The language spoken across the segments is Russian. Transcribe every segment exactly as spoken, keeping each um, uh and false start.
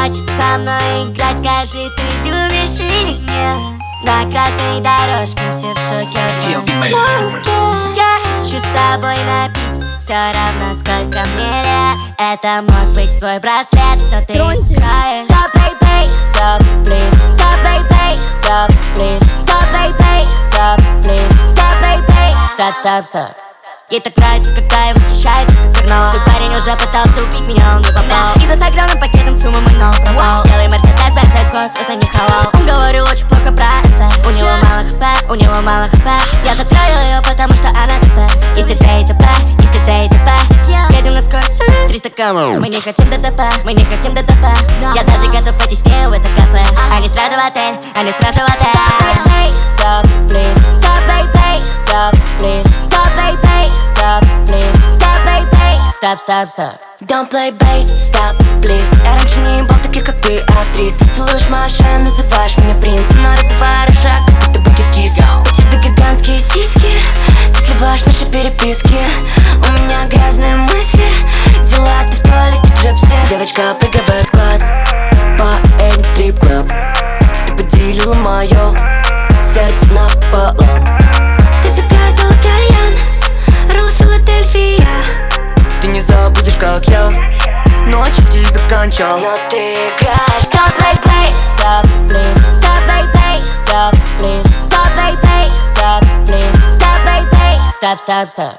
Хватит со мной играть, скажи, ты любишь или нет? На красной дорожке все в шоке от моей руки. Я хочу с тобой напиться, все равно сколько мне лет. Это мог быть твой браслет, но ты играешь. Stop, baby, stop, please. Stop, baby, stop, please. Stop, baby, stop, please. Stop, baby, stop, stop, stop. Ей так нравится, когда я восхищаюсь, как верно. Твой парень уже пытался убить меня, он не попал. И с огромным пакетом суммы мой новый пропал. Белый Мерседес, Бенц, S-класс, это не халал. Он говорил очень плохо про это. У него мало хп, у него мало хп. Я затроил ее, потому что она ТП. И т.д. и т.п, и т.д. и т.п. Едем на скорость триста км. Мы не хотим ДТП, мы не хотим ДТП. Я даже готов пойти с ней в это кафе. А не сразу в отель, а не сразу в отель. Stop, please. Stop, baby, stop, please. Stop, baby, stop, please. Stop, baby, stop, stop, stop. Don't play, babe, stop, please. Я раньше не был таких, как ты, актрис. Ты целуешь мою шею, называешь меня принцем, но развиваю рожак, как будто бы кис-кис. У тебя гигантские сиськи, ты сливаешь наши переписки. У меня грязные мысли, дела ты в туалете джипси. Девочка, прыгай с класс по этим стрип-клаб. Ты поделила мое сердце напополам. Ты заказала кальян, роллы Филадельфия. Ты не забудешь, как я ночью тебя кончал. Но ты играешь. Stop, baby, stop, please. Stop, baby, stop, please. Stop, baby, stop, please. Stop, baby, stop, stop, stop.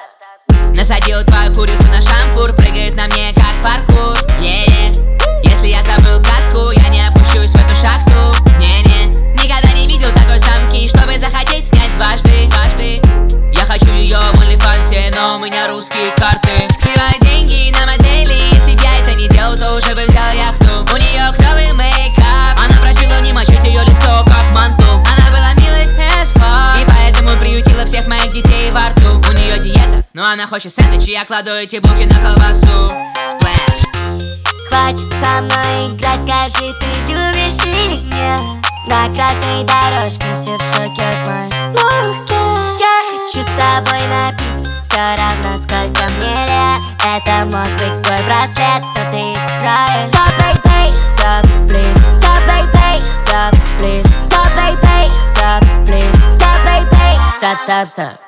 Насадил твою курицу на шампур, прыгает на мне как паркур. Не-не, если я забыл каску, я не опущусь в эту шахту. Не-не, никогда не видел такой самки, чтобы захотеть снять дважды, дважды. Я хочу ее в OnlyFans, но у меня русские карты. Сливай деньги на модели, если б я это не делал, то уже бы взял яхту. У нее клевый мейкап, она просила не мочить ее лицо, как манту. Она была милой as fuck, и поэтому приютила всех моих детей во рту. У нее диета, но она хочет сэндвич, и я кладу эти булки на колбасу. Splash. Хватит со мной играть, скажи, ты любишь или нет? На красной дорожке все в шоке от моей руки. Я хочу с тобой напиться, все равно сколько мне лет. Это мог быть твой браслет, но ты играешь. Stop, baby, stop, please. Stop, baby, stop, please. Stop, baby, stop, please. Stop, baby, stop, stop, stop.